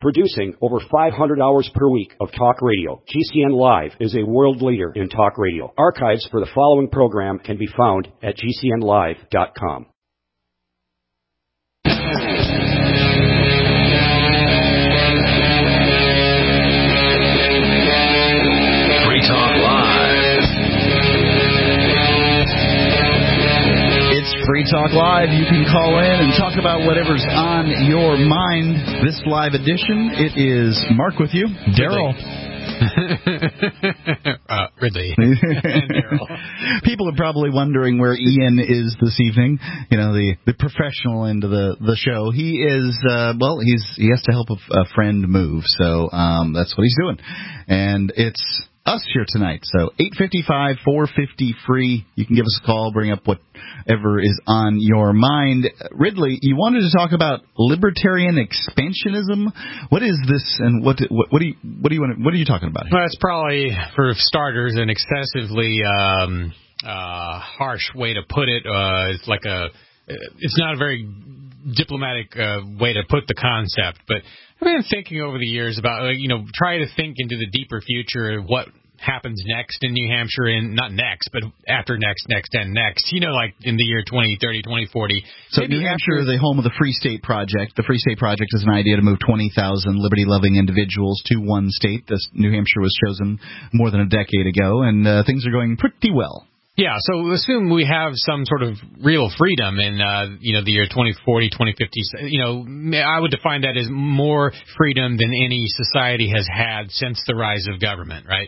Producing over 500 hours per week of talk radio, GCN Live is a world leader in talk radio. Archives for the following program can be found at GCNlive.com. Free Talk Live. It's Free Talk Live. You can call in and talk about whatever's on your mind. This live edition, it is Mark with you. Daryl. Ridley. And Daryl. People are probably wondering where Ian is this evening. You know, the professional end of the show. He is, he has to help a friend move, so that's what he's doing. And it's us here tonight. So 855-450-FREE. You can give us a call, bring up whatever is on your mind. Ridley, you wanted to talk about libertarian expansionism. What is this, and what are you talking about here? Well, it's probably, for starters, an excessively harsh way to put it. It's not a very diplomatic way to put the concept, but I've been thinking over the years about, try to think into the deeper future of what happens next in New Hampshire, not next, but after next, and next, like in the year 2030, 2040. So New Hampshire is the home of the Free State Project. The Free State Project is an idea to move 20,000 liberty-loving individuals to one state. New Hampshire was chosen more than a decade ago, and things are going pretty well. Yeah, so assume we have some sort of real freedom in, the year 2040, 2050. I would define that as more freedom than any society has had since the rise of government, right?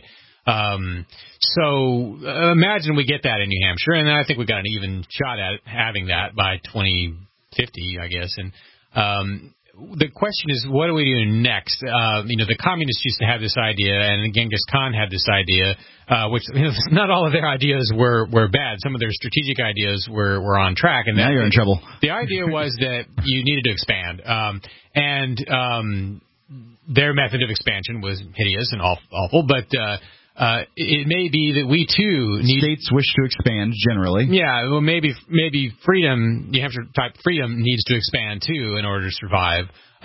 So imagine we get that in New Hampshire, and I think we've got an even shot at having that by 2050, I guess. And the question is, what do we do next? The communists used to have this idea, and Genghis Khan had this idea, which not all of their ideas were bad. Some of their strategic ideas were on track. And now you're in trouble. The idea was that you needed to expand, and their method of expansion was hideous and awful, but it may be that we too need... States wish to expand, generally. Yeah, well, maybe freedom, New Hampshire-type freedom needs to expand, too, in order to survive.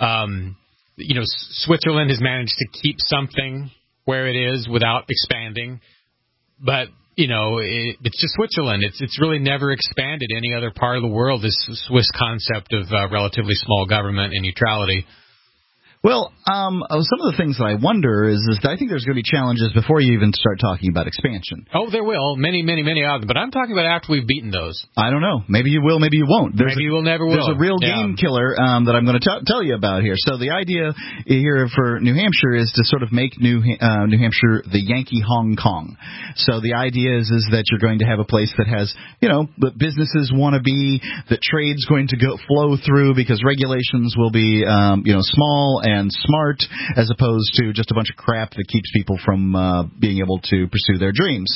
Switzerland has managed to keep something where it is without expanding, but, it's just Switzerland. It's really never expanded any other part of the world, this Swiss concept of relatively small government and neutrality. Well, some of the things that I wonder is that I think there's going to be challenges before you even start talking about expansion. Oh, there will. Many, many, many of them. But I'm talking about after we've beaten those. I don't know. Maybe you will, maybe you won't. Maybe you will, never will. There's a real game killer that I'm going to tell you about here. So the idea here for New Hampshire is to sort of make New Hampshire the Yankee Hong Kong. So the idea is that you're going to have a place that has, that businesses want to be, that trade's going to flow through because regulations will be, small and smart, as opposed to just a bunch of crap that keeps people from being able to pursue their dreams.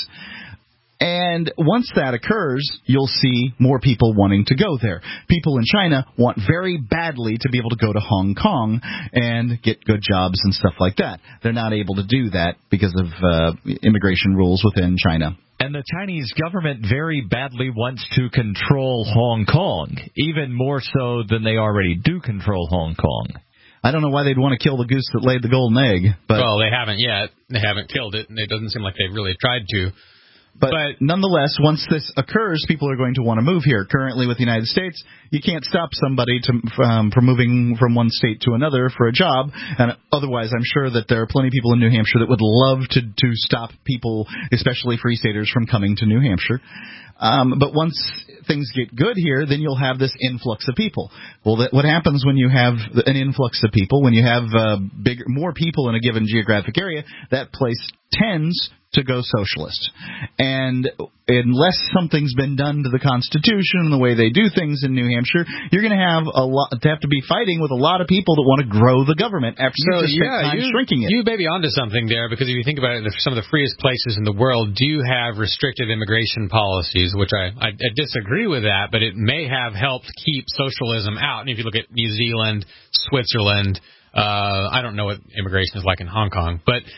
And once that occurs, you'll see more people wanting to go there. People in China want very badly to be able to go to Hong Kong and get good jobs and stuff like that. They're not able to do that because of immigration rules within China. And the Chinese government very badly wants to control Hong Kong, even more so than they already do control Hong Kong. I don't know why they'd want to kill the goose that laid the golden egg. But well, they haven't yet. They haven't killed it, and it doesn't seem like they've really tried to. But nonetheless, once this occurs, people are going to want to move here. Currently, with the United States, you can't stop somebody from moving from one state to another for a job. And otherwise, I'm sure that there are plenty of people in New Hampshire that would love to stop people, especially free staters, from coming to New Hampshire. But once things get good here, then you'll have this influx of people. Well, what happens when you have an influx of people, when you have more people in a given geographic area, that place tends to go socialist. And unless something's been done to the Constitution and the way they do things in New Hampshire, you're going to have to be fighting with a lot of people that want to grow the government after you spent time shrinking it. You may be onto something there, because if you think about it, some of the freest places in the world do have restrictive immigration policies, which I disagree with that, but it may have helped keep socialism out. And if you look at New Zealand, Switzerland, I don't know what immigration is like in Hong Kong, but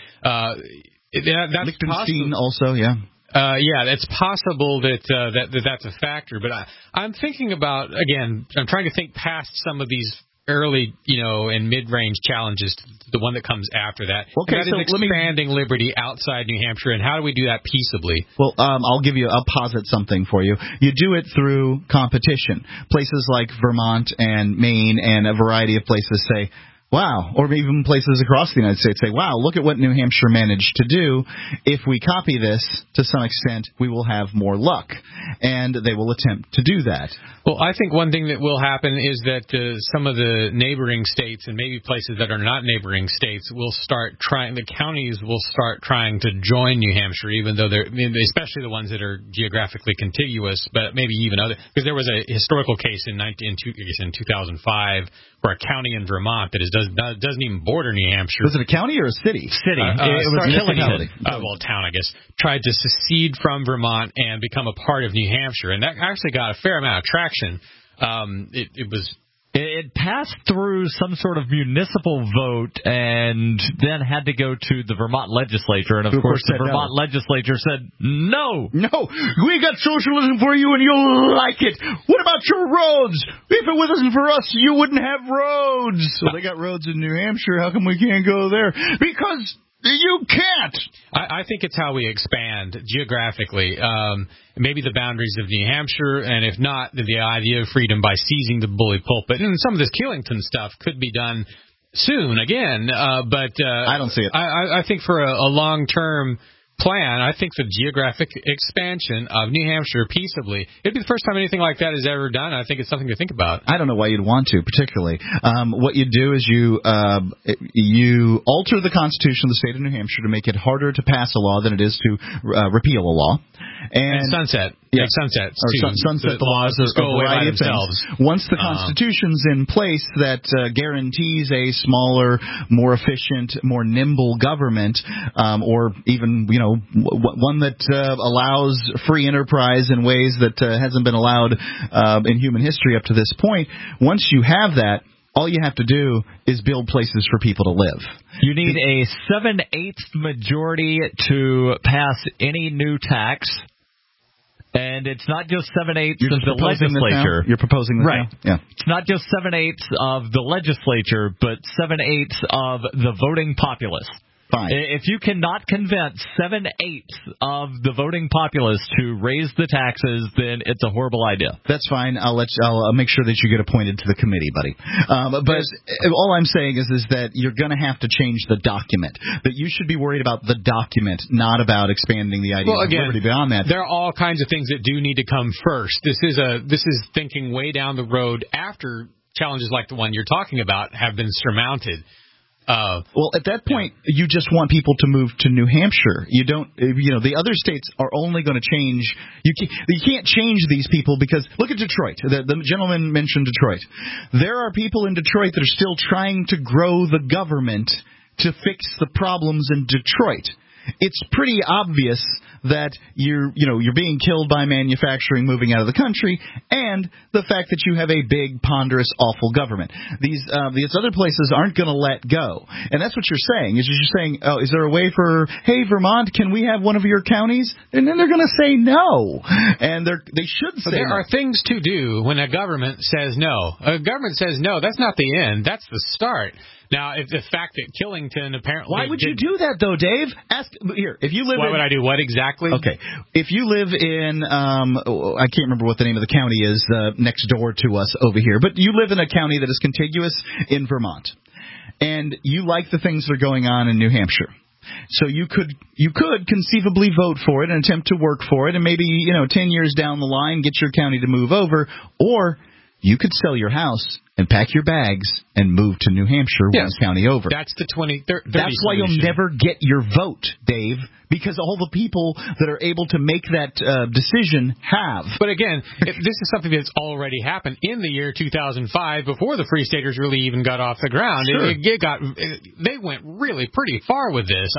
that's Liechtenstein also, yeah. It's possible that that's a factor, but I'm thinking about, again, I'm trying to think past some of these early, and mid-range challenges to the one that comes after that. Okay, and that is expanding liberty outside New Hampshire, and how do we do that peaceably? Well, I'll posit something for you. You do it through competition. Places like Vermont and Maine and a variety of places say, wow, or even places across the United States say, wow, look at what New Hampshire managed to do. If we copy this to some extent, we will have more luck. And they will attempt to do that. Well, I think one thing that will happen is that some of the neighboring states and maybe places that are not neighboring states will start trying, the counties will start trying to join New Hampshire, even though they're, especially the ones that are geographically contiguous, but maybe even other, because there was a historical case in 2005 where a county in Vermont that doesn't even border New Hampshire. Was it a county or a city? City. It was Killington. Town, I guess, tried to secede from Vermont and become a part of New Hampshire, and that actually got a fair amount of traction. It passed through some sort of municipal vote and then had to go to the Vermont legislature. And, of course, the Vermont legislature said, no. No, we got socialism for you and you'll like it. What about your roads? If it wasn't for us, you wouldn't have roads. So they got roads in New Hampshire. How come we can't go there? Because you can't. I think it's how we expand geographically. Maybe the boundaries of New Hampshire, and if not, the idea of freedom by seizing the bully pulpit. And some of this Killington stuff could be done soon again, but I don't see it. I think for a long-term plan, I think the geographic expansion of New Hampshire peaceably, it'd be the first time anything like that is ever done. I think it's something to think about. I don't know why you'd want to, particularly. What you do is you alter the Constitution of the state of New Hampshire to make it harder to pass a law than it is to repeal a law. And sunset. Yeah. Like sunsets. Or sunset the laws just go away by themselves. Once the Constitution's in place that guarantees a smaller, more efficient, more nimble government, or even, one that allows free enterprise in ways that hasn't been allowed in human history up to this point, once you have that, all you have to do is build places for people to live. You need a 7/8 majority to pass any new tax. And it's not just 7/8 of the legislature. You're proposing this right? Now? Yeah. It's not just 7/8 of the legislature, but 7/8 of the voting populace. Fine. If you cannot convince 7/8 of the voting populace to raise the taxes, then it's a horrible idea. That's fine. I'll make sure that you get appointed to the committee, buddy. But all I'm saying is that you're going to have to change the document. That you should be worried about the document, not about expanding the idea of liberty beyond that. There are all kinds of things that do need to come first. This is thinking way down the road after challenges like the one you're talking about have been surmounted. Well, at that point, you just want people to move to New Hampshire. You don't, the other states are only going to change. You can't change these people because look at Detroit. The gentleman mentioned Detroit. There are people in Detroit that are still trying to grow the government to fix the problems in Detroit. It's pretty obvious that you're being killed by manufacturing moving out of the country, and the fact that you have a big, ponderous, awful government. These other places aren't going to let go, and that's what you're saying. You're saying, oh, is there a way for, hey, Vermont, can we have one of your counties? And then they're going to say no, and they should say. There are things to do when a government says no. A government says no. That's not the end. That's the start. Now, if the fact that Killington apparently... Why would you do that, though, Dave? If you live Why would I do what exactly? Okay. If you live in, I can't remember what the name of the county is next door to us over here, but you live in a county that is contiguous in Vermont, and you like the things that are going on in New Hampshire. So you could conceivably vote for it and attempt to work for it, and maybe 10 years down the line get your county to move over, or you could sell your house and pack your bags and move to New Hampshire, one county over. That's the 2030 That's why solution. You'll never get your vote, Dave, because all the people that are able to make that decision have. But again, this is something that's already happened in the year 2005, before the Free Staters really even got off the ground. Sure. They went really pretty far with this.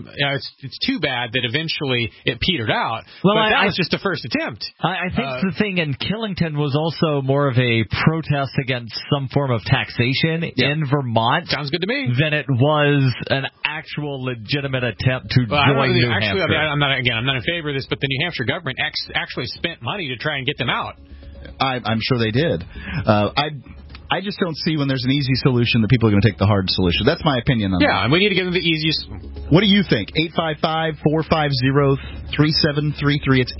It's too bad that eventually it petered out. Well, but that was just the first attempt. I think the thing in Killington was also more of a protest against some form of taxation in Vermont. Sounds good to me. Than it was an actual legitimate attempt to join New Hampshire. I'm not in favor of this, but the New Hampshire government actually spent money to try and get them out. I'm sure they did. I just don't see when there's an easy solution that people are going to take the hard solution. That's my opinion on that. Yeah, and we need to give them the easiest. What do you think? 855-450-3733. It's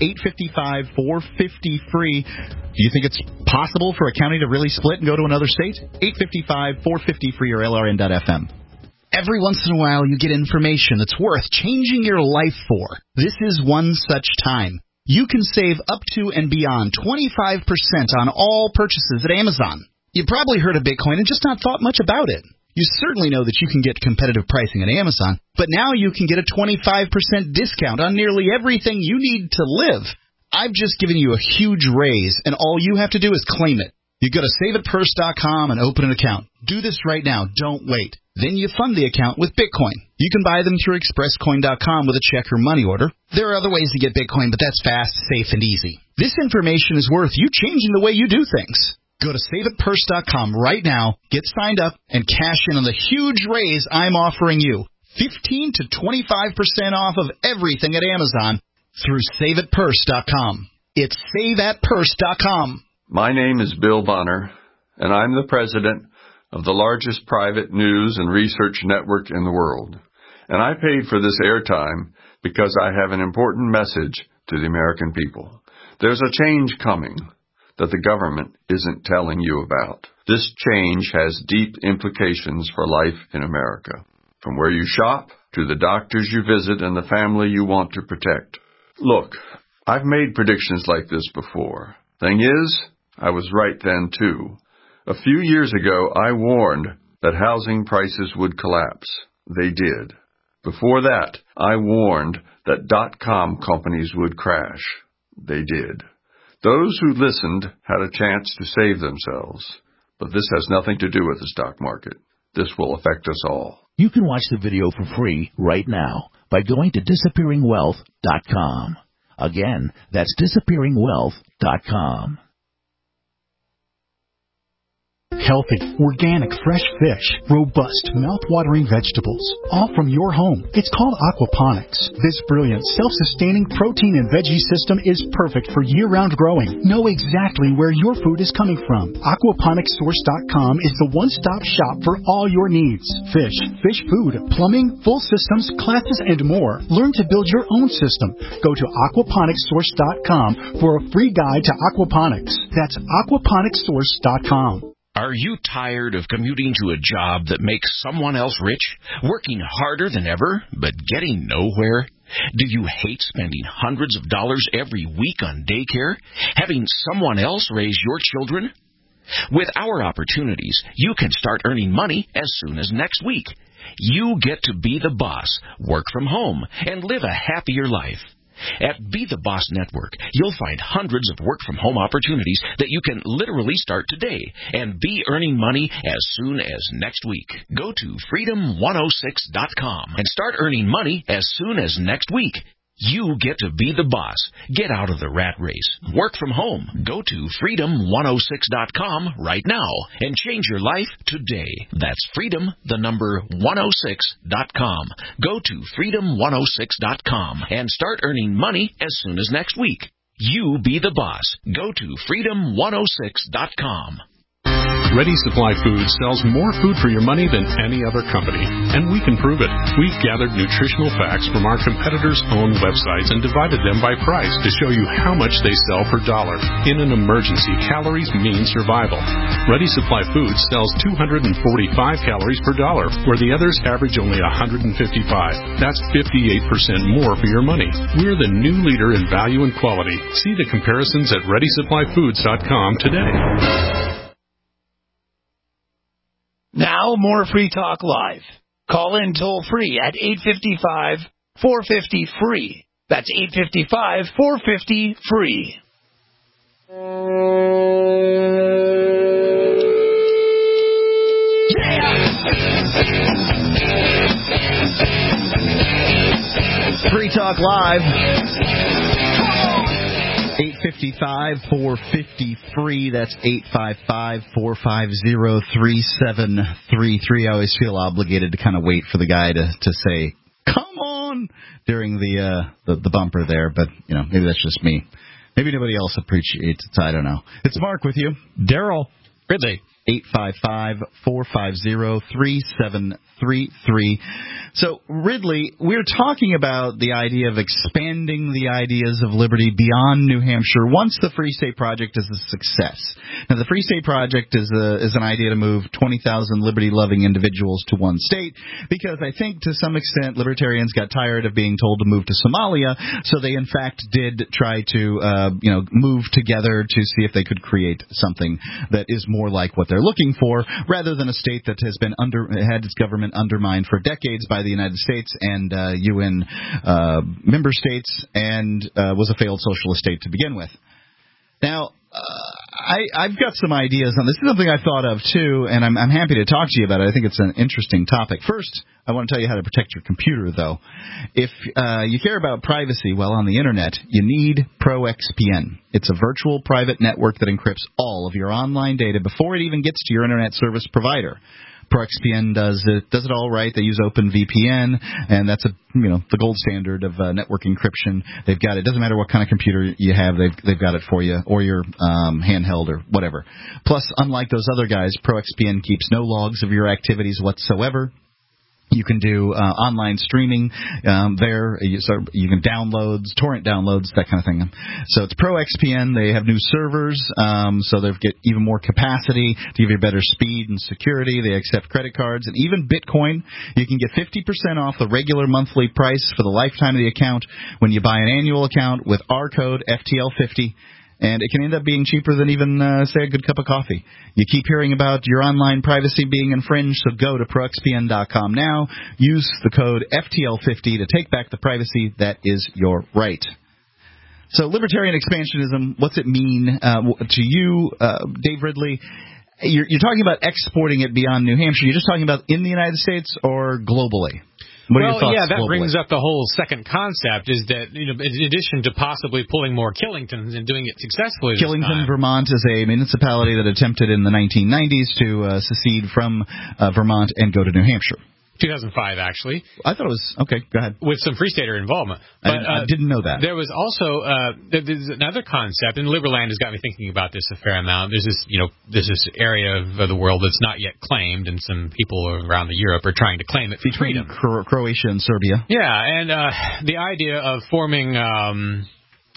855-450-FREE. Do you think it's possible for a county to really split and go to another state? 855-450-FREE or LRN.FM. Every once in a while you get information that's worth changing your life for. This is one such time. You can save up to and beyond 25% on all purchases at Amazon. You probably heard of Bitcoin and just not thought much about it. You certainly know that you can get competitive pricing at Amazon, but now you can get a 25% discount on nearly everything you need to live. I've just given you a huge raise, and all you have to do is claim it. You go to SaveItPurse.com and open an account. Do this right now. Don't wait. Then you fund the account with Bitcoin. You can buy them through ExpressCoin.com with a check or money order. There are other ways to get Bitcoin, but that's fast, safe, and easy. This information is worth you changing the way you do things. Go to SaveItPurse.com right now, get signed up, and cash in on the huge raise I'm offering you. 15 to 25% off of everything at Amazon through SaveItPurse.com. It's SaveAtPurse.com. My name is Bill Bonner, and I'm the president of the largest private news and research network in the world. And I paid for this airtime because I have an important message to the American people. There's a change coming that the government isn't telling you about. This change has deep implications for life in America, from where you shop to the doctors you visit and the family you want to protect. Look, I've made predictions like this before. Thing is, I was right then too. A few years ago, I warned that housing prices would collapse. They did. Before that, I warned that .com companies would crash. They did. Those who listened had a chance to save themselves. But this has nothing to do with the stock market. This will affect us all. You can watch the video for free right now by going to disappearingwealth.com. Again, that's disappearingwealth.com. Healthy, organic, fresh fish, robust, mouth-watering vegetables, all from your home. It's called aquaponics. This brilliant, self-sustaining protein and veggie system is perfect for year-round growing. Know exactly where your food is coming from. Aquaponicssource.com is the one-stop shop for all your needs. Fish, fish food, plumbing, full systems, classes, and more. Learn to build your own system. Go to aquaponicssource.com for a free guide to aquaponics. That's aquaponicssource.com. Are you tired of commuting to a job that makes someone else rich, working harder than ever, but getting nowhere? Do you hate spending hundreds of dollars every week on daycare, having someone else raise your children? With our opportunities, you can start earning money as soon as next week. You get to be the boss, work from home, and live a happier life. At Be the Boss Network, you'll find hundreds of work-from-home opportunities that you can literally start today and be earning money as soon as next week. Go to freedom106.com and start earning money as soon as next week. You get to be the boss. Get out of the rat race. Work from home. Go to freedom106.com right now and change your life today. That's freedom106.com. Go to freedom106.com and start earning money as soon as next week. You be the boss. Go to freedom106.com. Ready Supply Foods sells more food for your money than any other company, and we can prove it. We've gathered nutritional facts from our competitors' own websites and divided them by price to show you how much they sell per dollar. In an emergency, calories mean survival. Ready Supply Foods sells 245 calories per dollar, where the others average only 155. That's 58% more for your money. We're the new leader in value and quality. See the comparisons at ReadySupplyFoods.com today. Now, more Free Talk Live. Call in toll-free at 855-450-FREE. That's 855-450-FREE. Free Talk Live. 855-450-FREE. That's 855-450-3733. I always feel obligated to kind of wait for the guy to say, come on, during the bumper there. But, maybe that's just me. Maybe nobody else appreciates it. I don't know. It's Mark with you. Daryl. Ridley. 855-450-3733. So, Ridley, we're talking about the idea of expanding the ideas of liberty beyond New Hampshire once the Free State Project is a success. Now, the Free State Project is an idea to move 20,000 liberty-loving individuals to one state because I think to some extent libertarians got tired of being told to move to Somalia, so they in fact did try to move together to see if they could create something that is more like what they're looking for, rather than a state that has been had its government undermined for decades by the United States and UN member states, and was a failed socialist state to begin with. Now, I've got some ideas on this. This is something I thought of, too, and I'm happy to talk to you about it. I think it's an interesting topic. First, I want to tell you how to protect your computer, though. If you care about privacy, well, on the Internet, you need ProXPN. It's a virtual private network that encrypts all of your online data before it even gets to your Internet service provider. ProXPN does it all right. They use OpenVPN, and that's the gold standard of network encryption. They've got it. Doesn't matter what kind of computer you have, they've got it for you, or your handheld or whatever. Plus, unlike those other guys, ProXPN keeps no logs of your activities whatsoever. You can do online streaming there. You can torrent downloads, that kind of thing. So it's ProXPN. They have new servers, so they get even more capacity to give you better speed and security. They accept credit cards and even Bitcoin. You can get 50% off the regular monthly price for the lifetime of the account when you buy an annual account with our code FTL50. And it can end up being cheaper than even, say, a good cup of coffee. You keep hearing about your online privacy being infringed, so go to ProXPN.com now. Use the code FTL50 to take back the privacy that is your right. So libertarian expansionism, what's it mean to you, Dave Ridley? You're talking about exporting it beyond New Hampshire. You're just talking about in the United States or globally? What are your thoughts that globally? Brings up the whole second concept is that, in addition to possibly pulling more Killingtons and doing it successfully Killington, Vermont is a municipality that attempted in the 1990s to secede from Vermont and go to New Hampshire. 2005, actually. I thought it was... Okay, go ahead. With some Free Stater involvement. But, I didn't know that. There was also there's another concept, and Liberland has got me thinking about this a fair amount. There's this area of the world that's not yet claimed, and some people around Europe are trying to claim it for freedom. Croatia and Serbia. Yeah, and the idea of forming... what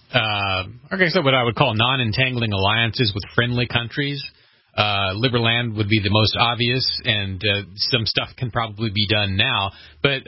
I would call non-entangling alliances with friendly countries. Liberland would be the most obvious, and some stuff can probably be done now. But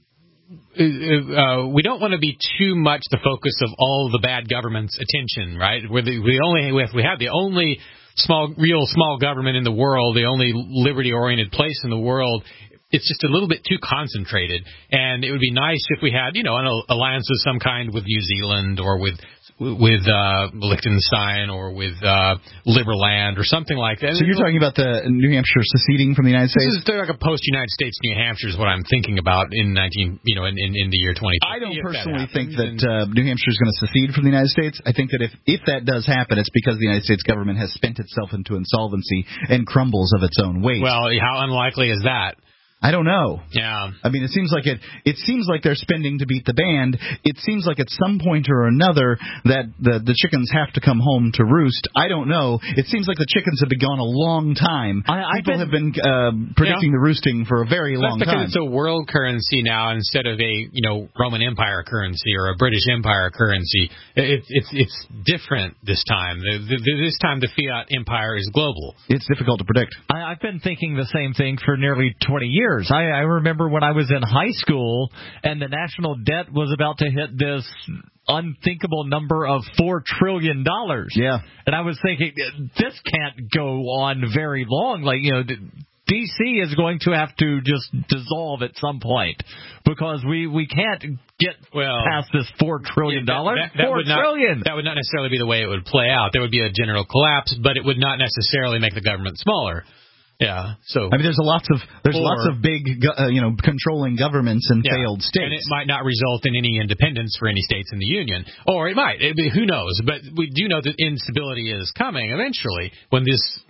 we don't want to be too much the focus of all the bad government's attention, right? If we have the only real small government in the world, the only liberty-oriented place in the world, it's just a little bit too concentrated. And it would be nice if we had, an alliance of some kind with New Zealand or with Liechtenstein or with Liberland or something like that. So you're talking about the New Hampshire seceding from the United States? This is like a post-United States New Hampshire is what I'm thinking about in the year 2050. I don't personally think that New Hampshire is going to secede from the United States. I think that if that does happen, it's because the United States government has spent itself into insolvency and crumbles of its own weight. Well, how unlikely is that? I don't know. Yeah. I mean, it seems like they're spending to beat the band. It seems like at some point or another that the chickens have to come home to roost. I don't know. It seems like the chickens have been gone a long time. People have been predicting the roosting for a very long time. Because it's a world currency now instead of a Roman Empire currency or a British Empire currency. It's different this time. This time the fiat empire is global. It's difficult to predict. I've been thinking the same thing for nearly 20 years. I remember when I was in high school and the national debt was about to hit this unthinkable number of $4 trillion. Yeah. And I was thinking, this can't go on very long. D.C. is going to have to just dissolve at some point because we can't get past this $4 trillion. That would not necessarily be the way it would play out. There would be a general collapse, but it would not necessarily make the government smaller. Yeah, so there's lots of big, controlling governments in failed states, and it might not result in any independence for any states in the union, or it might. Who knows? But we do know that instability is coming eventually when this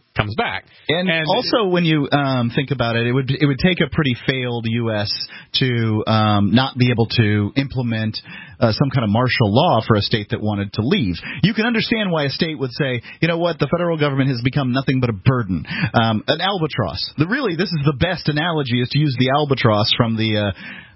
comes back. And also, when you think about it, it would take a pretty failed U.S. to not be able to implement some kind of martial law for a state that wanted to leave. You can understand why a state would say, you know what, the federal government has become nothing but a burden. An albatross. This is the best analogy, is to use the albatross from the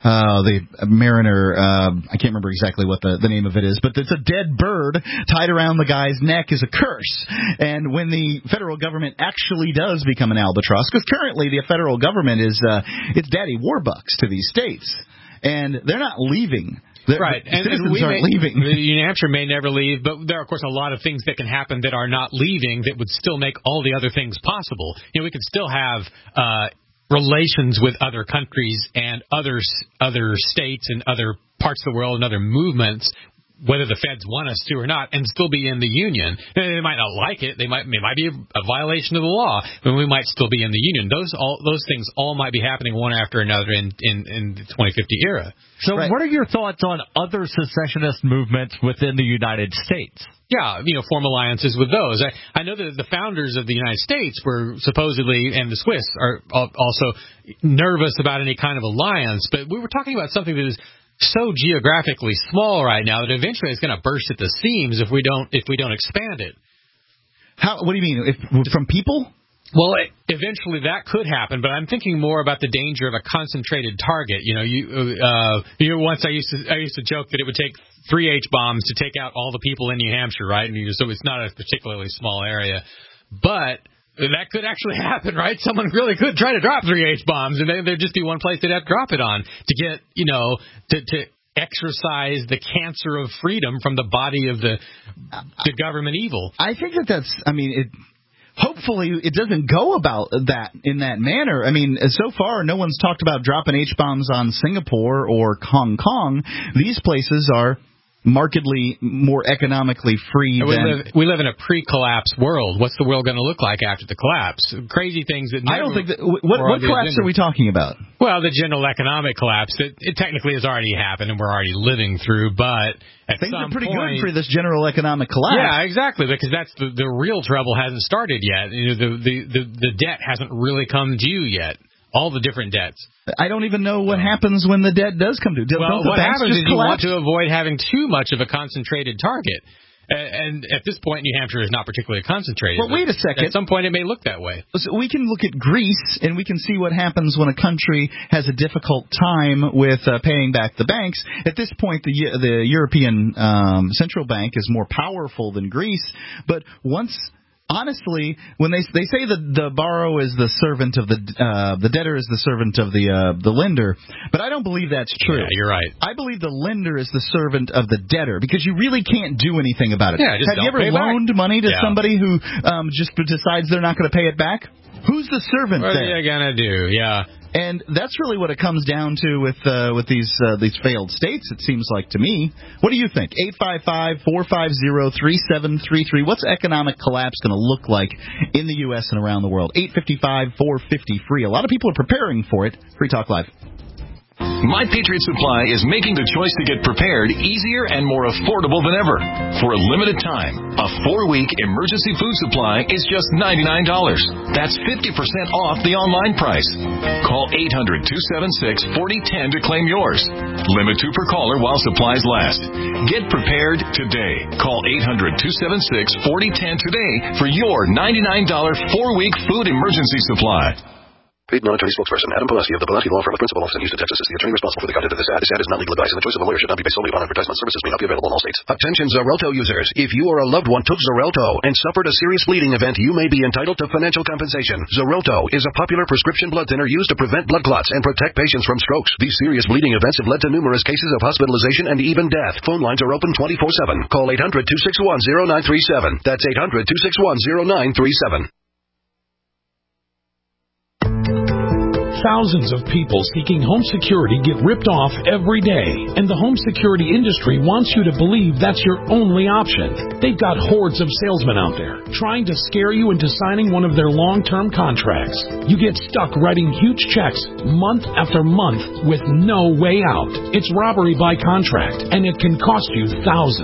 Mariner, I can't remember exactly what the name of it is, but it's a dead bird tied around the guy's neck is a curse. And when the federal government actually does become an albatross, because currently the federal government is it's daddy warbucks to these states, and they're not leaving. Right, and citizens aren't leaving. New Hampshire may never leave, but there are, of course, a lot of things that can happen that are not leaving that would still make all the other things possible. We could still have relations with other countries and other states and other parts of the world and other movements, whether the feds want us to or not, and still be in the union. They might not like it. It might be a violation of the law, but we might still be in the union. Those things all might be happening one after another in the 2050 era. So what are your thoughts on other secessionist movements within the United States? Yeah, form alliances with those. I know that the founders of the United States were supposedly, and the Swiss are also nervous about any kind of alliance, but we were talking about something that is so geographically small right now that eventually it's going to burst at the seams if we don't expand it. What do you mean? From people? Well, eventually that could happen, but I'm thinking more about the danger of a concentrated target. Once I used to joke that it would take 3 H-bombs to take out all the people in New Hampshire, right? And so it's not a particularly small area, but that could actually happen, right? Someone really could try to drop 3 H-bombs, and there'd just be one place they'd have to drop it on to get, to exorcise the cancer of freedom from the body of the government evil. I think hopefully it doesn't go about that in that manner. So far, no one's talked about dropping H-bombs on Singapore or Hong Kong. These places are markedly more economically free we live in a pre-collapse world. What's the world going to look like after the collapse? Crazy things that never... I don't think that... What collapse are we talking about? Well, the general economic collapse. It technically has already happened and we're already living through, but things are pretty good for this general economic collapse. Yeah, exactly, because that's the real trouble hasn't started yet. The debt hasn't really come due yet. All the different debts. I don't even know what happens when the debt does come due. Well, what happens is you want to avoid having too much of a concentrated target. And at this point, New Hampshire is not particularly concentrated. Well, wait a second. At some point, it may look that way. So we can look at Greece, and we can see what happens when a country has a difficult time with paying back the banks. At this point, the European Central Bank is more powerful than Greece. But once... Honestly, when they say that the borrower is the servant of the debtor is the servant of the lender, but I don't believe that's true. Yeah, you're right. I believe the lender is the servant of the debtor because you really can't do anything about it. Yeah, have you ever loaned money to somebody who just decides they're not going to pay it back? Who's the servant there? What are you going to do? Yeah. And that's really what it comes down to with these failed states, it seems like to me. What do you think? 855-450-3733. What's economic collapse going to look like in the U.S. and around the world? 855-450-FREE. A lot of people are preparing for it. Free Talk Live. My Patriot Supply is making the choice to get prepared easier and more affordable than ever. For a limited time, a 4-week emergency food supply is just $99. That's 50% off the online price. Call 800-276-4010 to claim yours. Limit 2 per caller while supplies last. Get prepared today. Call 800-276-4010 today for your $99 4-week food emergency supply. Paid non-attorney spokesperson Adam Pulaski of the Pulaski Law Firm of Principal Office in Houston, Texas is the attorney responsible for the content of this ad. This ad is not legal advice, and the choice of a lawyer should not be based solely upon advertisement. Services may not be available in all states. Attention Xarelto users. If you or a loved one took Xarelto and suffered a serious bleeding event, you may be entitled to financial compensation. Xarelto is a popular prescription blood thinner used to prevent blood clots and protect patients from strokes. These serious bleeding events have led to numerous cases of hospitalization and even death. Phone lines are open 24/7. Call 800-261-0937. That's 800-261-0937. Thousands of people seeking home security get ripped off every day, and the home security industry wants you to believe that's your only option. They've got hordes of salesmen out there trying to scare you into signing one of their long-term contracts. You get stuck writing huge checks month after month with no way out. It's robbery by contract, and it can cost you thousands.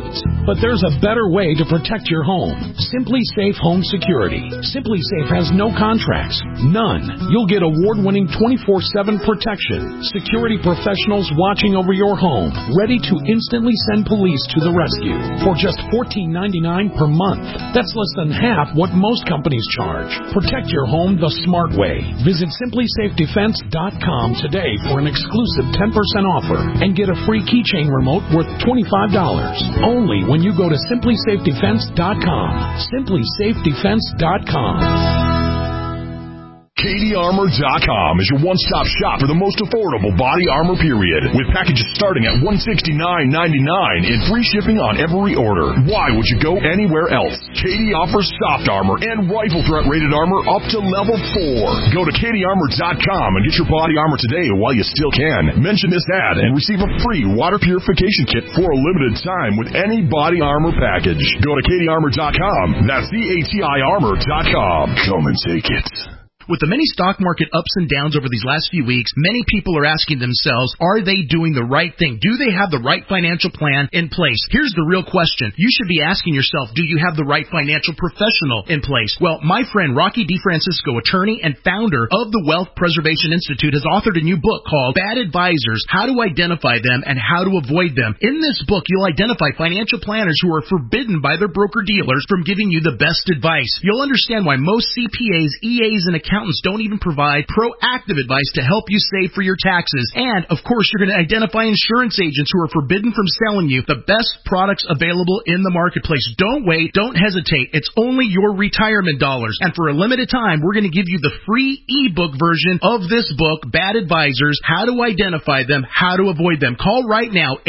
But there's a better way to protect your home. Simply Safe Home Security. Simply Safe has no contracts. None. You'll get award-winning 24/7 protection. Security professionals watching over your home, ready to instantly send police to the rescue for just $14.99 per month. That's less than half what most companies charge. Protect your home the smart way. Visit simplysafedefense.com today for an exclusive 10% offer and get a free keychain remote worth $25. Only when you go to simplysafedefense.com. simplysafedefense.com. CatieArmor.com is your one-stop shop for the most affordable body armor period, with packages starting at $169.99 and free shipping on every order. Why would you go anywhere else? Katie offers soft armor and rifle threat rated armor up to level 4. Go to CatieArmor.com and get your body armor today while you still can. Mention this ad and receive a free water purification kit for a limited time with any body armor package. Go to CatieArmor.com. That's CATIArmor.com. Come and take it. With the many stock market ups and downs over these last few weeks, many people are asking themselves, are they doing the right thing? Do they have the right financial plan in place? Here's the real question. You should be asking yourself, do you have the right financial professional in place? Well, my friend Rocky DeFrancisco, attorney and founder of the Wealth Preservation Institute, has authored a new book called Bad Advisors, How to Identify Them and How to Avoid Them. In this book, you'll identify financial planners who are forbidden by their broker-dealers from giving you the best advice. You'll understand why most CPAs, EAs, and accountants don't even provide proactive advice to help you save for your taxes. And, of course, you're going to identify insurance agents who are forbidden from selling you the best products available in the marketplace. Don't wait. Don't hesitate. It's only your retirement dollars. And for a limited time, we're going to give you the free ebook version of this book, Bad Advisors, How to Identify Them, How to Avoid Them. Call right now,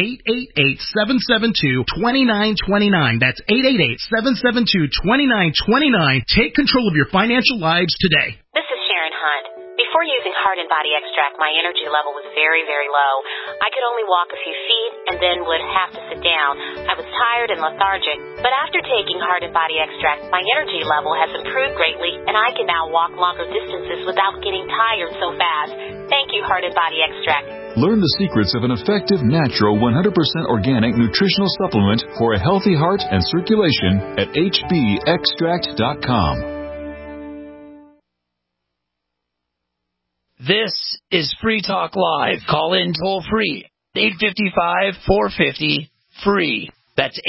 888-772-2929. That's 888-772-2929. Take control of your financial lives today. This is Sharon Hunt. Before using Heart and Body Extract, my energy level was very, very low. I could only walk a few feet and then would have to sit down. I was tired and lethargic. But after taking Heart and Body Extract, my energy level has improved greatly, and I can now walk longer distances without getting tired so fast. Thank you, Heart and Body Extract. Learn the secrets of an effective, natural, 100% organic nutritional supplement for a healthy heart and circulation at hbextract.com. This is Free Talk Live. Call in toll free. 855-450-FREE. That's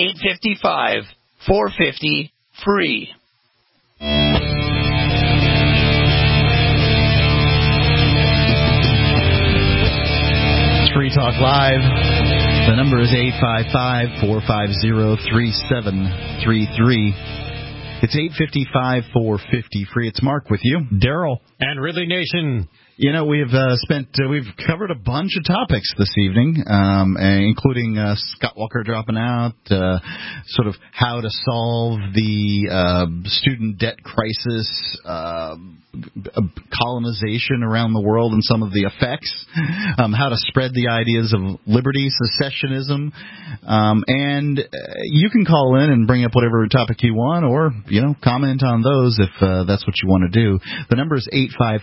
855-450-FREE. It's Free Talk Live. The number is 855-450-3733. It's 855-450-FREE. It's Mark with you. Daryl. And Ridley Nation. You know, we've covered a bunch of topics this evening, including Scott Walker dropping out, sort of how to solve the student debt crisis, colonization around the world and some of the effects, how to spread the ideas of liberty, secessionism, and you can call in and bring up whatever topic you want, or comment on those if that's what you want to do. The number is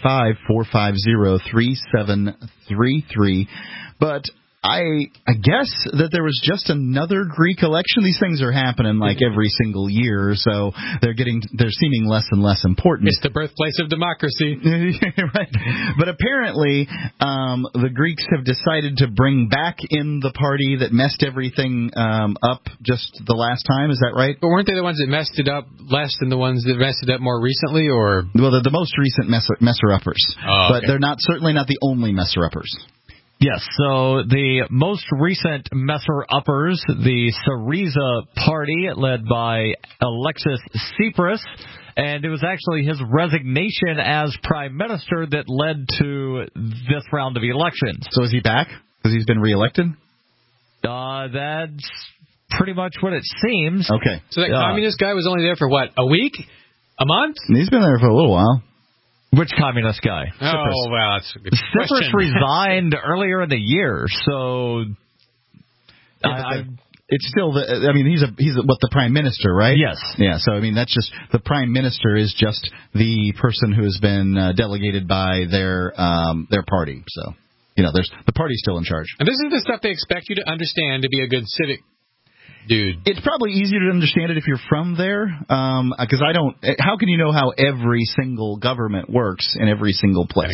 855-450-3733. But I guess that there was just another Greek election. These things are happening like every single year, so they're seeming less and less important. It's the birthplace of democracy. Right. But apparently, the Greeks have decided to bring back in the party that messed everything up just the last time. Is that right? But weren't they the ones that messed it up less than the ones that messed it up more recently? Or well, they're the most recent messer-uppers. Oh, okay. But they're certainly not the only messer-uppers. Yes, so the most recent messer-uppers, the Syriza party, led by Alexis Tsipras, and it was actually his resignation as prime minister that led to this round of elections. So is he back? Because he's been reelected? That's pretty much what it seems. Okay. So that communist guy was only there for, what, a week? A month? He's been there for a little while. Which communist guy? Oh, well, that's a good question. Tsipras resigned earlier in the year, so it's still he's the prime minister, right? Yes. Yeah. So that's just the prime minister is just the person who has been delegated by their party. So the party's still in charge. And this is the stuff they expect you to understand to be a good civic dude. It's probably easier to understand it if you're from there, because I don't. How can you know how every single government works in every single place?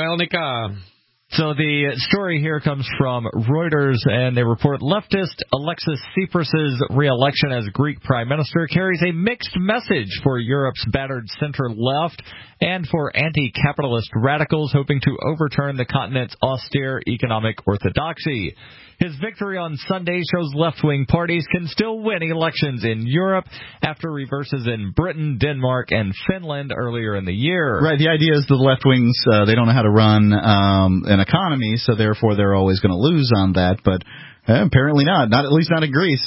So the story here comes from Reuters, and they report leftist Alexis Tsipras' re-election as Greek prime minister carries a mixed message for Europe's battered center-left and for anti-capitalist radicals hoping to overturn the continent's austere economic orthodoxy. His victory on Sunday shows left-wing parties can still win elections in Europe after reverses in Britain, Denmark, and Finland earlier in the year. Right. The idea is the left-wings, they don't know how to run an economy, so therefore they're always going to lose on that. But apparently not. Not at least not in Greece.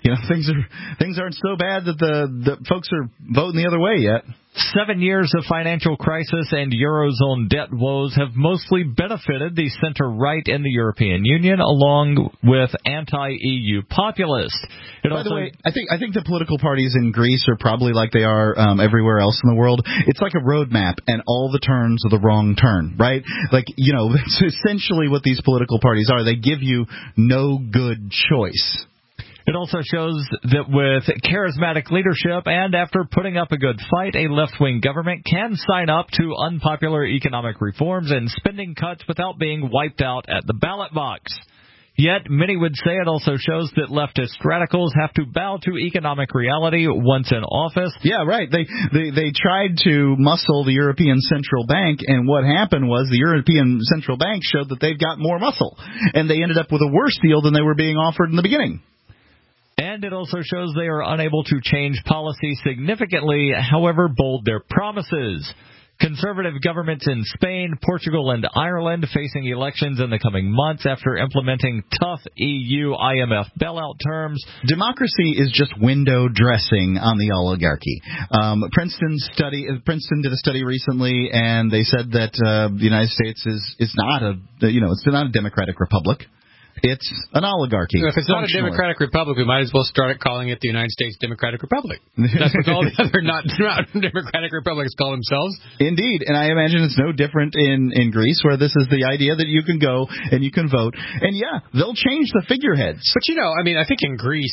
Things aren't so bad that the folks are voting the other way yet. 7 years of financial crisis and Eurozone debt woes have mostly benefited the center-right in the European Union, along with anti-EU populists. By the way, I think the political parties in Greece are probably like they are everywhere else in the world. It's like a roadmap, and all the turns are the wrong turn, right? That's essentially what these political parties are. They give you no good choice. It also shows that with charismatic leadership and after putting up a good fight, a left-wing government can sign up to unpopular economic reforms and spending cuts without being wiped out at the ballot box. Yet, many would say it also shows that leftist radicals have to bow to economic reality once in office. Yeah, right. They tried to muscle the European Central Bank, and what happened was the European Central Bank showed that they've got more muscle, and they ended up with a worse deal than they were being offered in the beginning. And it also shows they are unable to change policy significantly, however bold their promises. Conservative governments in Spain, Portugal, and Ireland facing elections in the coming months after implementing tough EU IMF bailout terms. Democracy is just window dressing on the oligarchy. Princeton did a study recently, and they said that the United States is not it's not a democratic republic. It's an oligarchy. If it's not a democratic republic, we might as well start calling it the United States Democratic Republic. That's what all the other not democratic republics call themselves. Indeed, and I imagine it's no different in Greece, where this is the idea that you can go and you can vote. And yeah, they'll change the figureheads. But I think in Greece,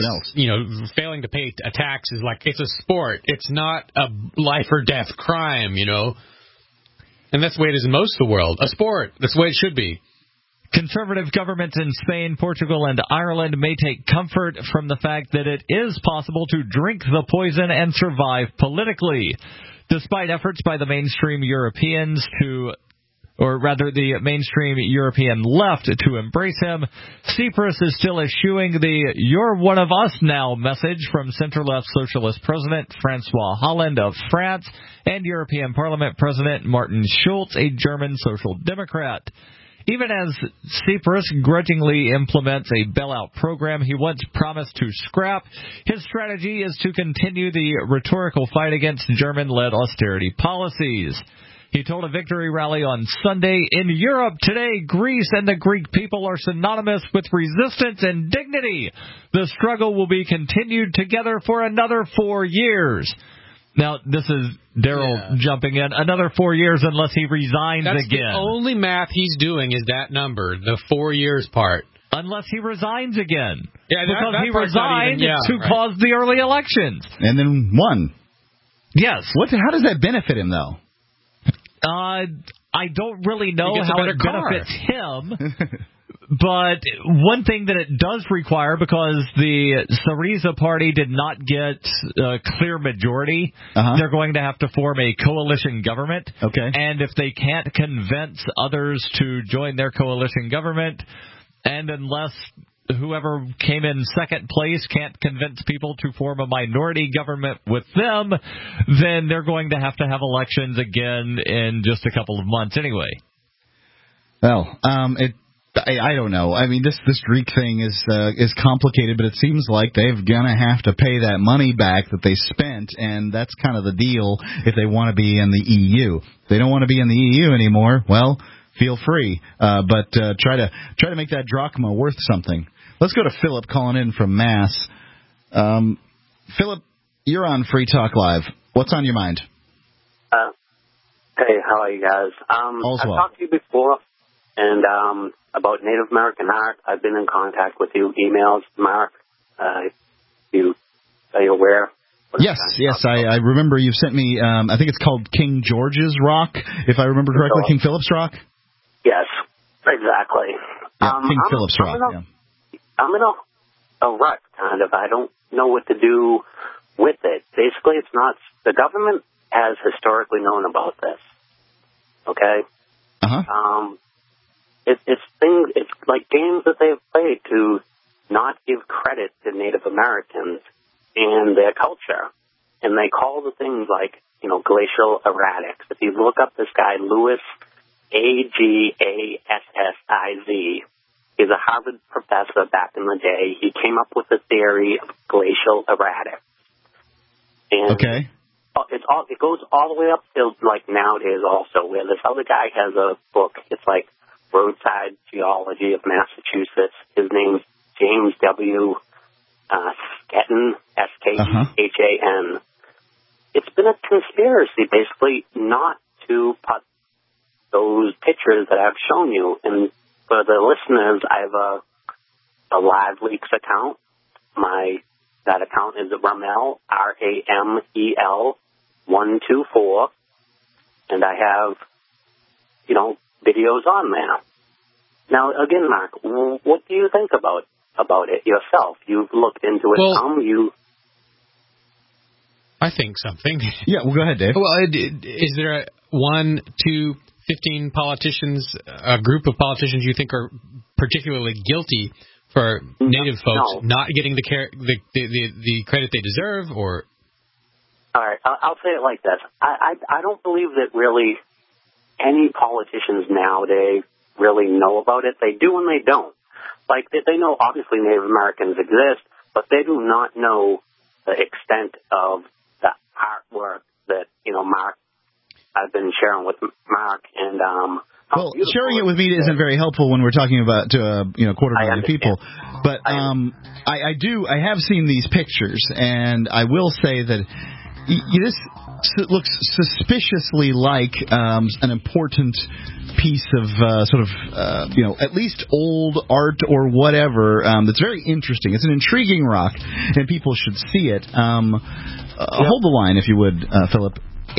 failing to pay a tax is like, it's a sport. It's not a life or death crime, And that's the way it is in most of the world. A sport. That's the way it should be. Conservative governments in Spain, Portugal, and Ireland may take comfort from the fact that it is possible to drink the poison and survive politically. Despite efforts by the mainstream Europeans the mainstream European left to embrace him, Tsipras is still eschewing the "you're one of us now" message from center-left socialist President Francois Hollande of France and European Parliament President Martin Schulz, a German social democrat. Even as Tsipras grudgingly implements a bailout program he once promised to scrap, his strategy is to continue the rhetorical fight against German-led austerity policies. He told a victory rally on Sunday, "In Europe today, Greece and the Greek people are synonymous with resistance and dignity. The struggle will be continued together for another 4 years." Now, this is Daryl jumping in. Another 4 years unless he resigns again. The only math he's doing is that number, the 4 years part. Unless he resigns again. Yeah, because he resigned to cause the early elections. And then won. Yes. How does that benefit him, though? I don't really know how it benefits him. But one thing that it does require, because the Syriza party did not get a clear majority, they're going to have to form a coalition government. Okay. And if they can't convince others to join their coalition government, and unless whoever came in second place can't convince people to form a minority government with them, then they're going to have elections again in just a couple of months anyway. Well, I don't know. I mean, this Greek thing is complicated, but it seems like they're gonna have to pay that money back that they spent, and that's kind of the deal if they want to be in the EU. If they don't want to be in the EU anymore, well, feel free, but try to make that drachma worth something. Let's go to Philip calling in from Mass. Philip, you're on Free Talk Live. What's on your mind? Hey, how are you guys? I've talked to you before, and about Native American art, I've been in contact with you, emails, Mark. Are you aware? Yes. I remember you've sent me, I think it's called King George's Rock, if I remember correctly, King Philip's Rock? Yes, exactly. Yeah, King Philip's Rock, I'm in a rut, kind of. I don't know what to do with it. Basically, it's not, the government has historically known about this, okay? It's things, it's like games that they've played to not give credit to Native Americans and their culture. And they call the things like, glacial erratics. If you look up this guy, Louis Agassiz, he's a Harvard professor back in the day. He came up with the theory of glacial erratics. And it goes all the way up to like nowadays also, where this other guy has a book. It's like Roadside Geology of Massachusetts. His name's James W. Sketton, Skethan. It's been a conspiracy, basically, not to put those pictures that I've shown you. And for the listeners, I have a Live Leaks account. That account is Ramel, Ramel 124, and I have, videos on there. Now, again, Mark, what do you think about it yourself? You've looked into it some. I think something. Yeah, well, go ahead, Dave. Well, is there 1, 2, 15 politicians, a group of politicians you think are particularly guilty for Native folks not getting the credit they deserve, or? All right, I'll say it like this. I don't believe that really any politicians nowadays really know about it. They do and they don't. Like, they know obviously Native Americans exist, but they do not know the extent of the artwork that, Mark, I've been sharing with Mark, and well, sharing it with me isn't very helpful when we're talking about 250,000 people. But I have seen these pictures, and I will say that this looks suspiciously like an important piece of at least old art or whatever that's very interesting. It's an intriguing rock, and people should see it. Hold the line, if you would, Philip.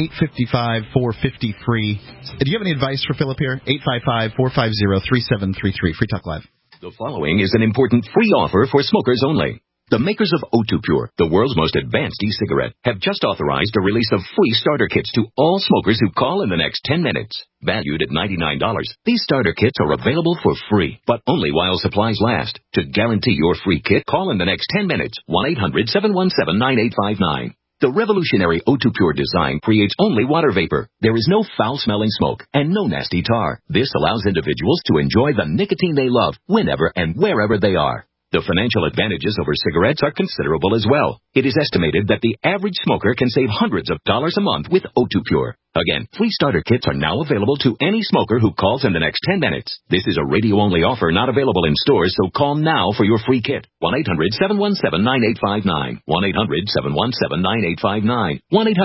855-450-FREE. Do you have any advice for Philip here? 855-450-3733. Free Talk Live. The following is an important free offer for smokers only. The makers of O2 Pure, the world's most advanced e-cigarette, have just authorized a release of free starter kits to all smokers who call in the next 10 minutes. Valued at $99, these starter kits are available for free, but only while supplies last. To guarantee your free kit, call in the next 10 minutes, 1-800-717-9859. The revolutionary O2 Pure design creates only water vapor. There is no foul-smelling smoke and no nasty tar. This allows individuals to enjoy the nicotine they love whenever and wherever they are. The financial advantages over cigarettes are considerable as well. It is estimated that the average smoker can save hundreds of dollars a month with O2 Pure. Again, free starter kits are now available to any smoker who calls in the next 10 minutes. This is a radio-only offer not available in stores, so call now for your free kit. 1-800-717-9859. 1-800-717-9859.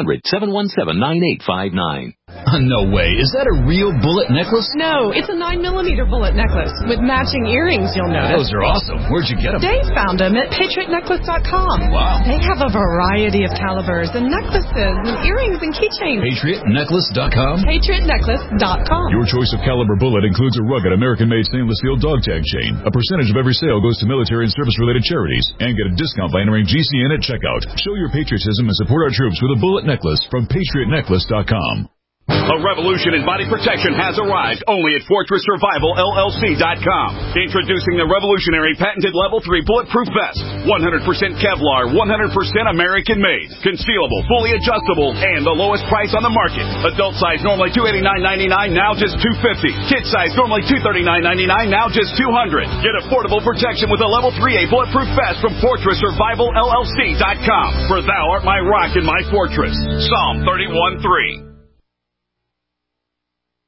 1-800-717-9859. No way. Is that a real bullet necklace? No, it's a 9mm bullet necklace with matching earrings, you'll notice. Those are awesome. Where'd you get them? Dave found them at PatriotNecklace.com. Wow. They have a variety of calibers and necklaces and earrings and keychains. PatriotNecklace.com? PatriotNecklace.com. Your choice of caliber bullet includes a rugged American-made stainless steel dog tag chain. A percentage of every sale goes to military and service-related charities. And get a discount by entering GCN at checkout. Show your patriotism and support our troops with a bullet necklace from PatriotNecklace.com. A revolution in body protection has arrived only at FortressSurvivalLLC.com. Introducing the revolutionary patented Level 3 Bulletproof Vest. 100% Kevlar, 100% American-made. Concealable, fully adjustable, and the lowest price on the market. Adult size normally $289.99, now just $250. Kid size normally $239.99, now just $200. Get affordable protection with a Level 3A Bulletproof Vest from FortressSurvivalLLC.com. For thou art my rock and my fortress. Psalm 31:3.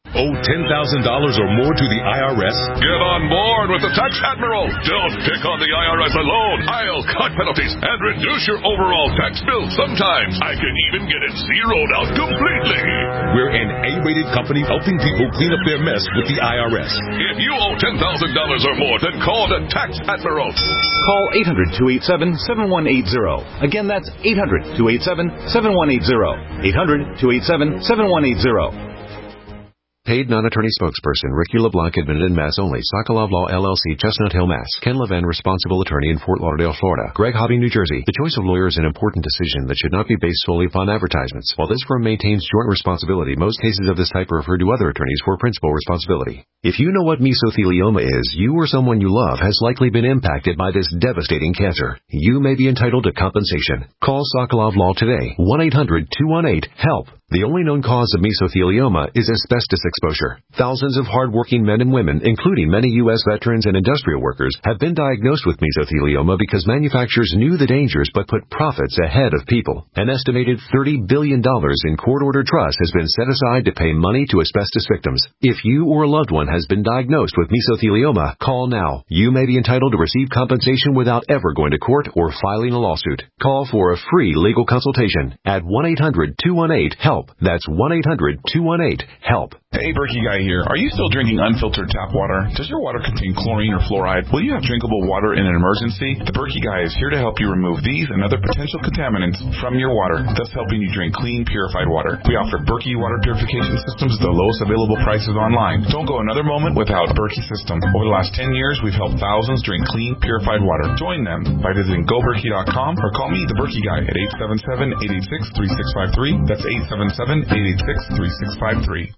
Owe $10,000 or more to the IRS? Get on board with the Tax Admiral. Don't pick on the IRS alone. I'll cut penalties and reduce your overall tax bill. Sometimes I can even get it zeroed out completely. We're an A-rated company helping people clean up their mess with the IRS. If you owe $10,000 or more, then call the Tax Admiral. Call 800-287-7180. Again, that's 800-287-7180. 800-287-7180. Paid non-attorney spokesperson Ricky LeBlanc, admitted in Mass only. Sokolov Law, LLC, Chestnut Hill, Mass. Ken Levin, responsible attorney in Fort Lauderdale, Florida. Greg Hobby, New Jersey. The choice of lawyer is an important decision that should not be based solely upon advertisements. While this firm maintains joint responsibility, most cases of this type are referred to other attorneys for principal responsibility. If you know what mesothelioma is, you or someone you love has likely been impacted by this devastating cancer. You may be entitled to compensation. Call Sokolov Law today. 1-800-218-HELP. The only known cause of mesothelioma is asbestos exposure. Thousands of hard-working men and women, including many U.S. veterans and industrial workers, have been diagnosed with mesothelioma because manufacturers knew the dangers but put profits ahead of people. An estimated $30 billion in court-ordered trust has been set aside to pay money to asbestos victims. If you or a loved one has been diagnosed with mesothelioma, call now. You may be entitled to receive compensation without ever going to court or filing a lawsuit. Call for a free legal consultation at 1-800-218-HELP. That's 1-800-218-HELP. Hey, Berkey Guy here. Are you still drinking unfiltered tap water? Does your water contain chlorine or fluoride? Will you have drinkable water in an emergency? The Berkey Guy is here to help you remove these and other potential contaminants from your water, thus helping you drink clean, purified water. We offer Berkey water purification systems at the lowest available prices online. Don't go another moment without a Berkey system. Over the last 10 years, we've helped thousands drink clean, purified water. Join them by visiting goberkey.com or call me, the Berkey Guy, at 877-886-3653. That's 877-886-3653.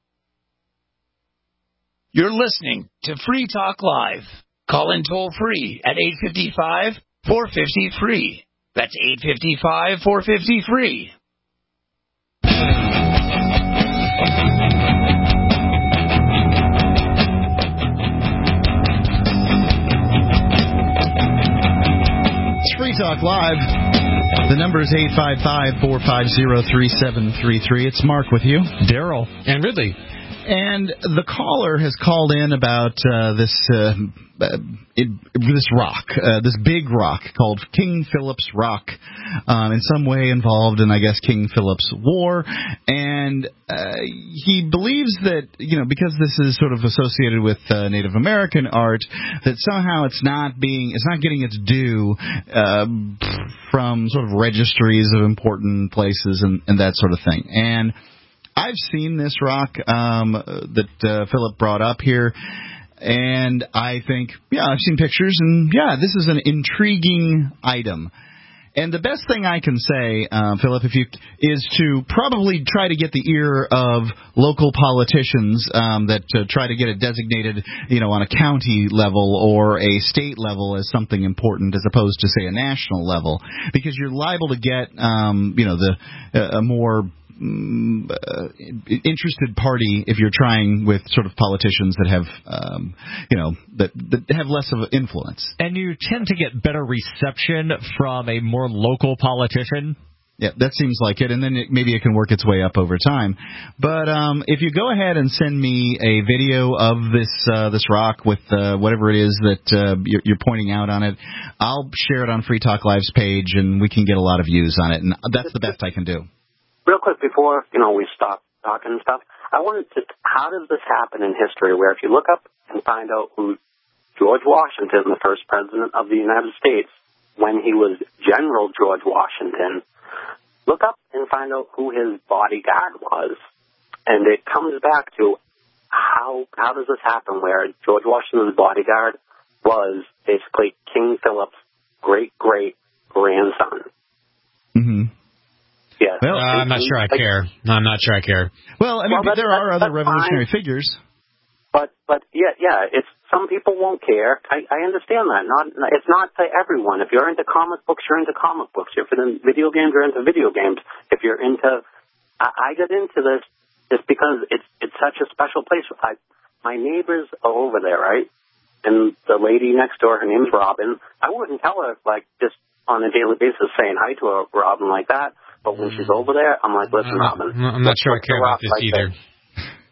You're listening to Free Talk Live. Call in toll free at 855-450-FREE. That's 855-450-FREE. It's Free Talk Live. The number is 855-450-3733. It's Mark with you. Daryl. And Ridley. And the caller has called in about this rock, this big rock called King Philip's Rock, in some way involved in, I guess, King Philip's War. And he believes that, because this is sort of associated with Native American art, that somehow it's not getting its due from sort of registries of important places and that sort of thing. And I've seen this rock that Philip brought up here, and I think, I've seen pictures, and this is an intriguing item. And the best thing I can say, Philip, is to probably try to get the ear of local politicians that try to get it designated, on a county level or a state level as something important, as opposed to, say, a national level, because you're liable to get, a more interested party if you're trying with sort of politicians that have, that have less of an influence. And you tend to get better reception from a more local politician. Yeah, that seems like it, and then maybe it can work its way up over time. But if you go ahead and send me a video of this rock with whatever it is that you're pointing out on it, I'll share it on Free Talk Live's page, and we can get a lot of views on it, and that's the best I can do. Real quick before, we stop talking and stuff, I wanted to, how does this happen in history where if you look up and find out who George Washington, the first president of the United States, when he was General George Washington, look up and find out who his bodyguard was. And it comes back to how does this happen where George Washington's bodyguard was basically King Philip's great-great-grandson. Mm-hmm. Yeah. Well, I'm not sure I care. I'm not sure I care. Well, I mean, there are other revolutionary figures. But yeah, it's some people won't care. I understand that. It's not for everyone. If you're into comic books, you're into comic books. If you're into video games, you're into video games. If you're into, I got into this just because it's such a special place. My neighbors are over there, right? And the lady next door, her name's Robin. I wouldn't tell her just on a daily basis saying hi to her, Robin, like that. But when she's over there, I'm like, listen, Robin. I'm not sure I care about this either.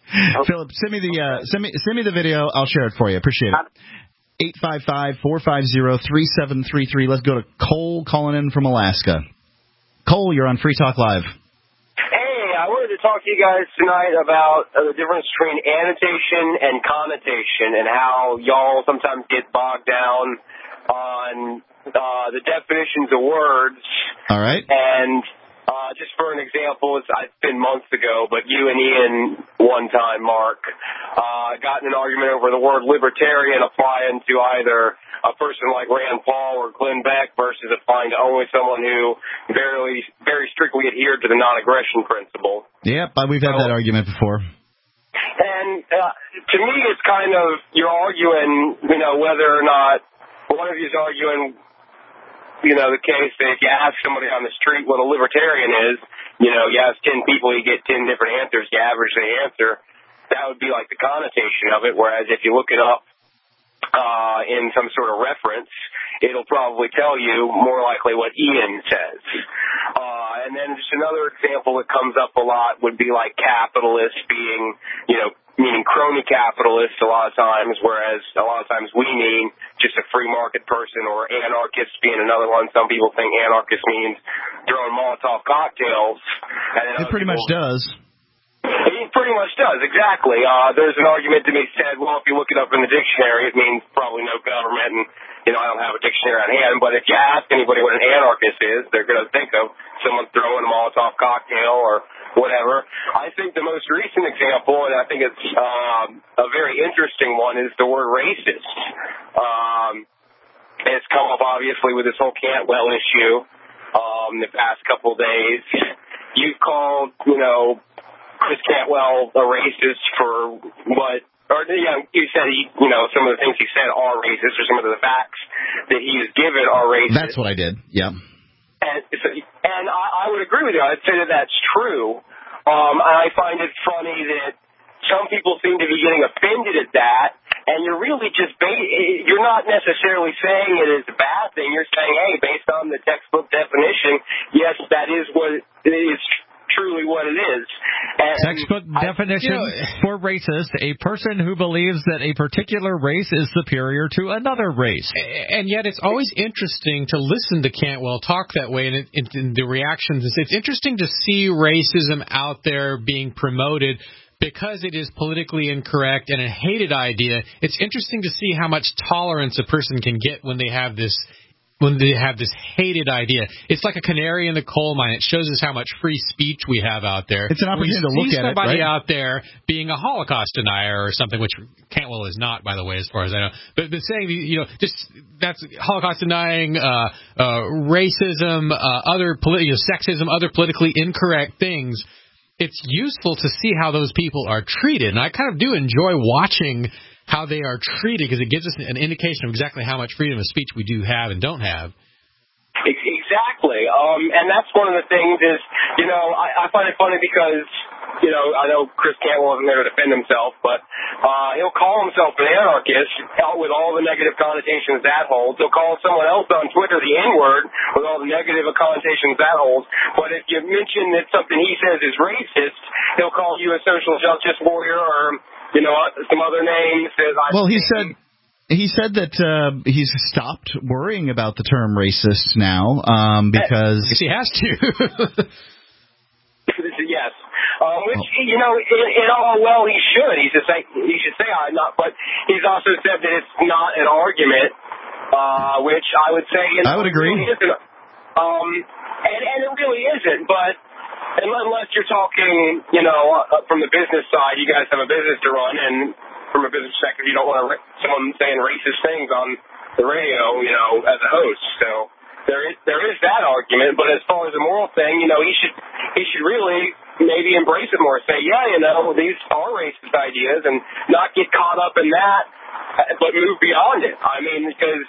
Philip, send me the video. I'll share it for you. Appreciate it. 855-450-3733. Let's go to Cole calling in from Alaska. Cole, you're on Free Talk Live. Hey, I wanted to talk to you guys tonight about the difference between annotation and connotation and how y'all sometimes get bogged down on the definitions of words. All right. And just for an example, it's been months ago, but you and Ian one time, Mark, got in an argument over the word libertarian applying to either a person like Rand Paul or Glenn Beck versus applying to only someone who very strictly adhered to the non-aggression principle. Yep, we've had that argument before. And to me, it's kind of, you're arguing, whether or not one of you is arguing, the case that if you ask somebody on the street what a libertarian is, you ask 10 people, you get 10 different answers, you average the answer. That would be like the connotation of it, whereas if you look it up in some sort of reference, it'll probably tell you more likely what Ian says. And then just another example that comes up a lot would be like capitalist being, meaning crony capitalist a lot of times, whereas a lot of times we mean just a free market person, or anarchist being another one. Some people think anarchist means throwing Molotov cocktails. It pretty much does. It pretty much does, exactly. There's an argument to be said, well, if you look it up in the dictionary, it means probably no government, and, I don't have a dictionary on hand, but if you ask anybody what an anarchist is, they're going to think of someone throwing a Molotov cocktail or whatever. I think the most recent example, and I think it's a very interesting one, is the word racist. It's come up, obviously, with this whole Cantwell issue the past couple of days. You've called, Chris Cantwell a racist for what, or you said some of the things he said are racist, or some of the facts that he has given are racist. That's what I did, yeah. And I would agree with you. I'd say that that's true. And I find it funny that some people seem to be getting offended at that, and you're really just you're not necessarily saying it is a bad thing. You're saying, hey, based on the textbook definition, yes, that is what it is. Truly what it is. And textbook definition for racist, a person who believes that a particular race is superior to another race. And yet it's always interesting to listen to Cantwell talk that way, and the reactions. It's interesting to see racism out there being promoted because it is politically incorrect and a hated idea. It's interesting to see how much tolerance a person can get when they have this hated idea. It's like a canary in the coal mine. It shows us how much free speech we have out there. It's an opportunity to look at it, right? Somebody out there being a Holocaust denier or something, which Cantwell is not, by the way, as far as I know. But saying, just that's Holocaust denying, racism, sexism, other politically incorrect things. It's useful to see how those people are treated, and I kind of do enjoy watching how they are treated, because it gives us an indication of exactly how much freedom of speech we do have and don't have. Exactly. And that's one of the things is, I find it funny because, I know Chris Cantwell isn't there to defend himself, but he'll call himself an anarchist with all the negative connotations that holds. He'll call someone else on Twitter the N-word with all the negative connotations that holds. But if you mention that something he says is racist, he'll call you a social justice warrior or some other names. Well, he said that he's stopped worrying about the term racist now because he has to. Yes, which in all well he should. He should say I'm not, but he's also said that it's not an argument, which I would say I would agree. Really isn't. And it really isn't, but. Unless you're talking, from the business side, you guys have a business to run, and from a business perspective, you don't want someone saying racist things on the radio, as a host. So there is that argument. But as far as the moral thing, he should really maybe embrace it more. Say, these are racist ideas, and not get caught up in that, but move beyond it. I mean, because.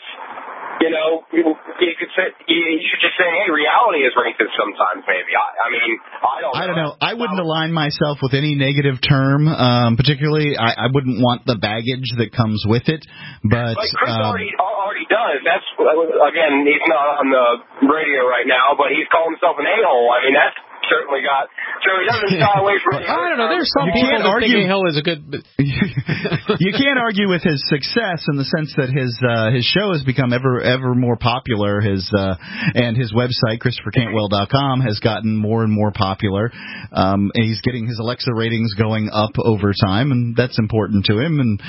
You should just say, hey, reality is racist sometimes, maybe. I don't know. I wouldn't align myself with any negative term, particularly. I wouldn't want the baggage that comes with it. But Chris already does. That's, again, he's not on the radio right now, but he's called himself an a-hole. I mean, that's certainly got. So he doesn't shy away from it. I don't know. There's some people that think Hill is a good. You can't argue with his success in the sense that his show has become ever more popular. And his website, ChristopherCantwell.com, has gotten more and more popular. And he's getting his Alexa ratings going up over time, and that's important to him. And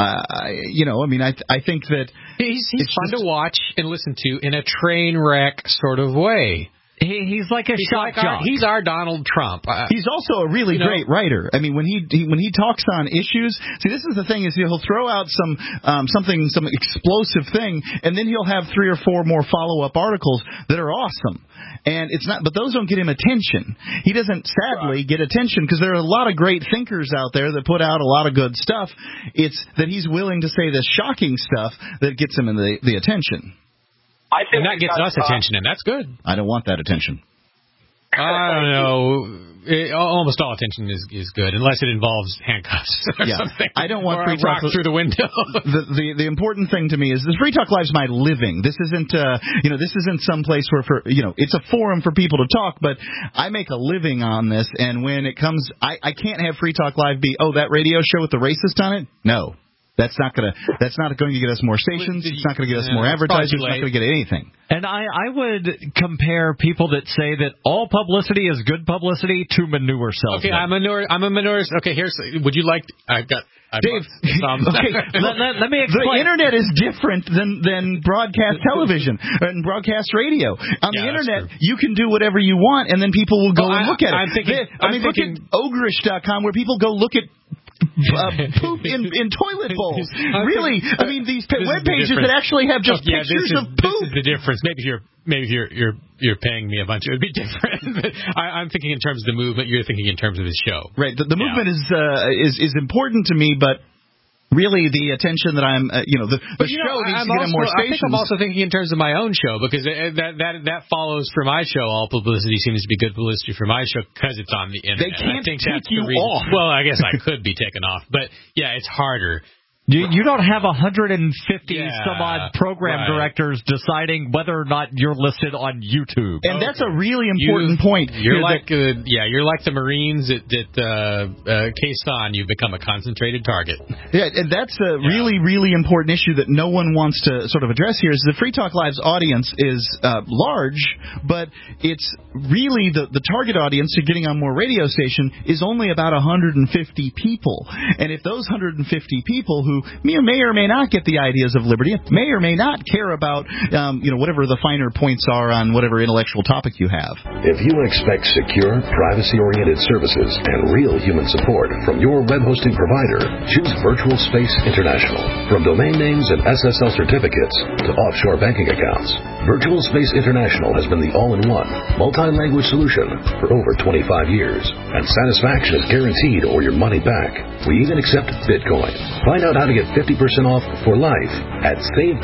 I think that he's fun to watch and listen to in a train wreck sort of way. He's like a shock jock. He's our Donald Trump. He's also a really great writer. I mean, when he talks on issues, see, this is the thing: is he'll throw out some explosive thing, and then he'll have 3 or 4 more follow-up articles that are awesome. And it's not, but those don't get him attention. He doesn't, sadly, get attention because there are a lot of great thinkers out there that put out a lot of good stuff. It's that he's willing to say this shocking stuff that gets him in the attention. I think and that gets us attention, and that's good. I don't want that attention. I don't know. Almost all attention is good, unless it involves handcuffs or something. I don't want Free Talk through the window. The important thing to me is this Free Talk Live's my living. This isn't this isn't some place where it's a forum for people to talk, but I make a living on this. And when it comes, I can't have Free Talk Live be that radio show with the racist on it. No. That's not going to get us more stations. It's not going to get us more advertisers. It's not going to get anything. And I would compare people that say that all publicity is good publicity to manure salesmen. Okay, I'm a manure. Okay, would you like? Dave, okay, let me explain. The internet is different than broadcast television and broadcast radio. On the internet, you can do whatever you want, and then people will go and look at it. Look at ogrish.com, where people go look at poop in toilet bowls. Really, I mean, these web pages that actually have just pictures of poop. This is the difference. Maybe you're paying me a bunch. It would be different. But I'm thinking in terms of the movement. You're thinking in terms of the show. Right. The movement is important to me, but really the attention that I'm, the show needs to get on more stations. I think I'm also thinking in terms of my own show, because that follows for my show. All publicity seems to be good publicity for my show because it's on the internet. They can't take you off. Well, I guess I could be taken off, but yeah, it's harder. You don't have 150 some odd program directors deciding whether or not you're listed on YouTube. And that's a really important point. You're like the Marines at Quezon. You've become a concentrated target. Yeah, and that's a really, really important issue that no one wants to sort of address here. Is the Free Talk Live's audience is large, but it's really the target audience to getting on more radio station is only about 150 people. And if those 150 people who may or may not get the ideas of liberty, may or may not care about whatever the finer points are on whatever intellectual topic you have. If you expect secure, privacy-oriented services and real human support from your web hosting provider, choose Virtual Space International. From domain names and SSL certificates to offshore banking accounts, Virtual Space International has been the all-in-one, multi-language solution for over 25 years, and satisfaction is guaranteed or your money back. We even accept Bitcoin. Find out how to get 50% off for life at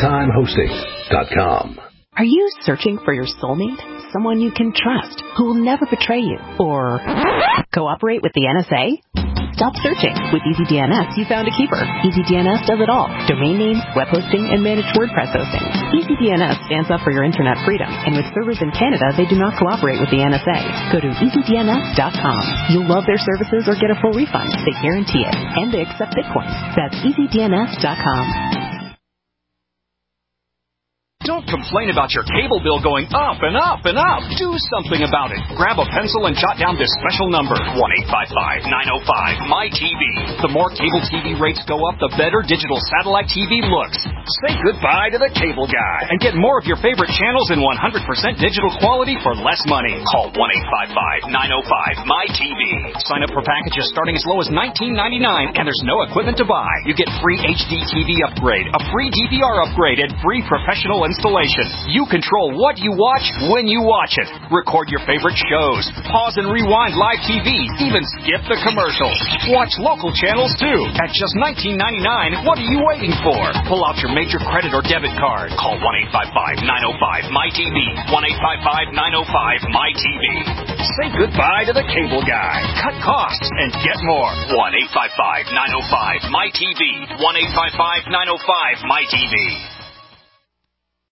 SaveTimeHosting.com. Are you searching for your soulmate? Someone you can trust, who will never betray you, or cooperate with the NSA? Stop searching. With EasyDNS, you found a keeper. EasyDNS does it all. Domain names, web hosting, and managed WordPress hosting. EasyDNS stands up for your internet freedom, and with servers in Canada, they do not cooperate with the NSA. Go to EasyDNS.com. You'll love their services or get a full refund. They guarantee it. And they accept Bitcoin. That's EasyDNS.com. Don't complain about your cable bill going up and up and up. Do something about it. Grab a pencil and jot down this special number, 1-855-905-MY-TV. The more cable TV rates go up, the better digital satellite TV looks. Say goodbye to the cable guy and get more of your favorite channels in 100% digital quality for less money. Call 1-855-905-MY-TV. Sign up for packages starting as low as $19.99, and there's no equipment to buy. You get free HD TV upgrade, a free DVR upgrade, and free professional installation. You control what you watch when you watch it. Record your favorite shows. Pause and rewind live TV. Even skip the commercials. Watch local channels too. At just $19.99, what are you waiting for? Pull out your major credit or debit card. Call 1-855-905-MY-TV. 1-855-905-MY-TV. Say goodbye to the cable guy. Cut costs and get more. 1-855-905-MY-TV. 1-855-905-MY-TV.